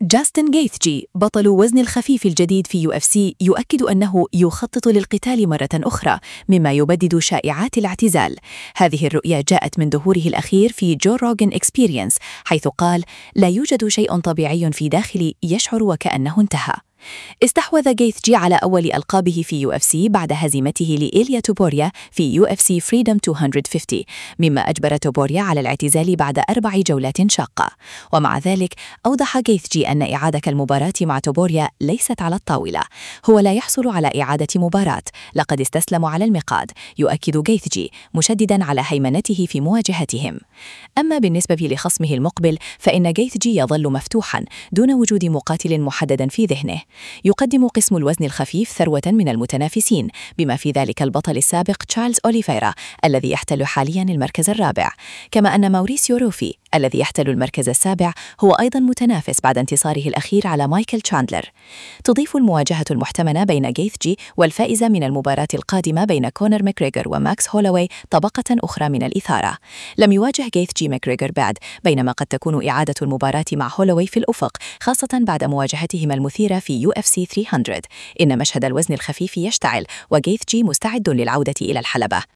جاستن غيثجي بطل وزن الخفيف الجديد في UFC يؤكد أنه يخطط للقتال مرة أخرى، مما يبدد شائعات الاعتزال. هذه الرؤية جاءت من ظهوره الأخير في جو روغن إكسبيرينس، حيث قال: لا يوجد شيء طبيعي في داخلي يشعر وكأنه انتهى. استحوذ غيثجي على أول ألقابه في UFC بعد هزيمته لإيليا توبوريا في UFC Freedom 250، مما أجبر توبوريا على الاعتزال بعد 4 جولات شاقة. ومع ذلك أوضح غيثجي أن إعادة المباراة مع توبوريا ليست على الطاولة. هو لا يحصل على إعادة مباراة، لقد استسلموا على المقعد، يؤكد غيثجي مشدداً على هيمنته في مواجهتهم. أما بالنسبة لخصمه المقبل فإن غيثجي يظل مفتوحاً دون وجود مقاتل محدد في ذهنه. يقدم قسم الوزن الخفيف ثروة من المتنافسين، بما في ذلك البطل السابق تشارلز أوليفيرا الذي يحتل حالياً المركز الرابع، كما أن ماوريسيو روفي الذي يحتل المركز السابع هو أيضاً متنافس بعد انتصاره الأخير على مايكل تشاندلر. تضيف المواجهة المحتملة بين غيثجي والفائزة من المباراة القادمة بين كونر ماكريغور وماكس هولوي طبقة أخرى من الإثارة. لم يواجه غيثجي ماكريغور بعد، بينما قد تكون إعادة المباراة مع هولوي في الأفق، خاصة بعد مواجهتهما المثيرة في UFC 300. إن مشهد الوزن الخفيف يشتعل، وغيثجي مستعد للعودة إلى الحلبة.